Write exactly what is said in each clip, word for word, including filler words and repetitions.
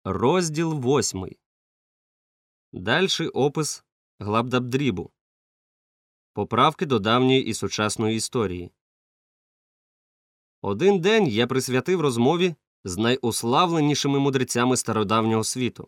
Розділ восьмий. Дальший опис Глабдабдрібу. Поправки до давньої і сучасної історії. Один день я присвятив розмові з найуславленішими мудрецями стародавнього світу.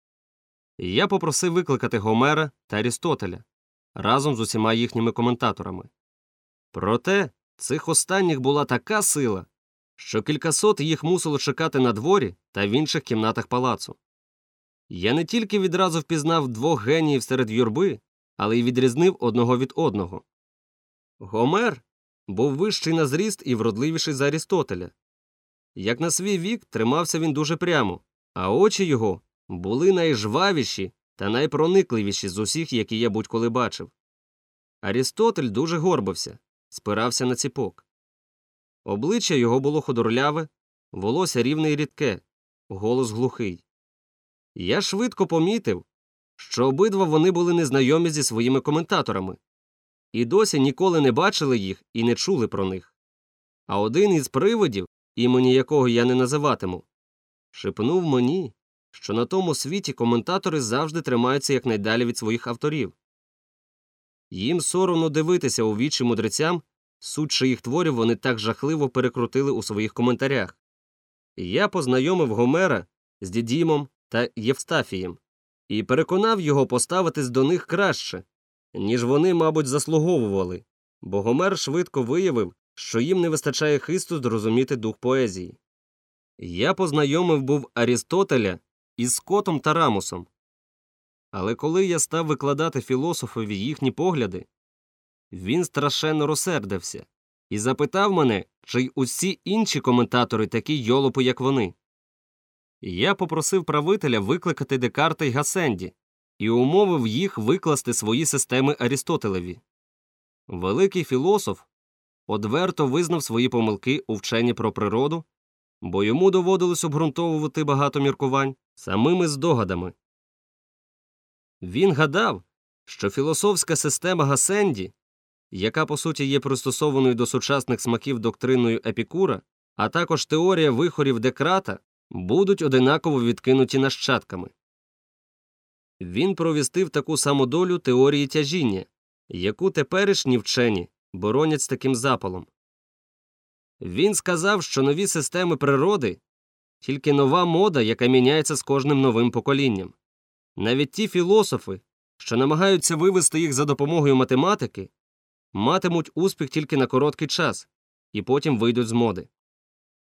Я попросив викликати Гомера та Арістотеля разом з усіма їхніми коментаторами. Проте цих останніх була така сила, що кількасот їх мусило чекати на дворі та в інших кімнатах палацу. Я не тільки відразу впізнав двох геніїв серед юрби, але й відрізнив одного від одного. Гомер був вищий на зріст і вродливіший за Арістотеля. Як на свій вік, тримався він дуже прямо, а очі його були найжвавіші та найпроникливіші з усіх, які я будь-коли бачив. Арістотель дуже горбився, спирався на ціпок. Обличчя його було худорляве, волосся рівне й рідке, голос глухий. Я швидко помітив, що обидва вони були незнайомі зі своїми коментаторами, і досі ніколи не бачили їх і не чули про них. А один із привидів, імені якого я не називатиму, шепнув мені, що на тому світі коментатори завжди тримаються якнайдалі від своїх авторів. Їм соромно дивитися у вічі мудрецям, суть чиїх творів вони так жахливо перекрутили у своїх коментарях. Я познайомив Гомера з Дідімом та Євстафієм і переконав його поставитись до них краще, ніж вони, мабуть, заслуговували, бо Гомер швидко виявив, що їм не вистачає хисту зрозуміти дух поезії. Я познайомив був Арістотеля із Скотом та Рамусом. Але коли я став викладати філософові їхні погляди, він страшенно розсердився і запитав мене, чи й усі інші коментатори такі йолопи, як вони. Я попросив правителя викликати Декарта й Гассенді і умовив їх викласти свої системи Арістотелеві. Великий філософ одверто визнав свої помилки у вченні про природу, бо йому доводилось обґрунтовувати багато міркувань самими здогадами. Він гадав, що філософська система Гассенді, яка по суті є пристосованою до сучасних смаків доктриною Епікура, а також теорія вихорів Декрата, будуть одинаково відкинуті нащадками. Він провістив таку саму долю теорії тяжіння, яку теперішні вчені боронять з таким запалом. Він сказав, що нові системи природи – тільки нова мода, яка міняється з кожним новим поколінням. Навіть ті філософи, що намагаються вивести їх за допомогою математики, матимуть успіх тільки на короткий час і потім вийдуть з моди.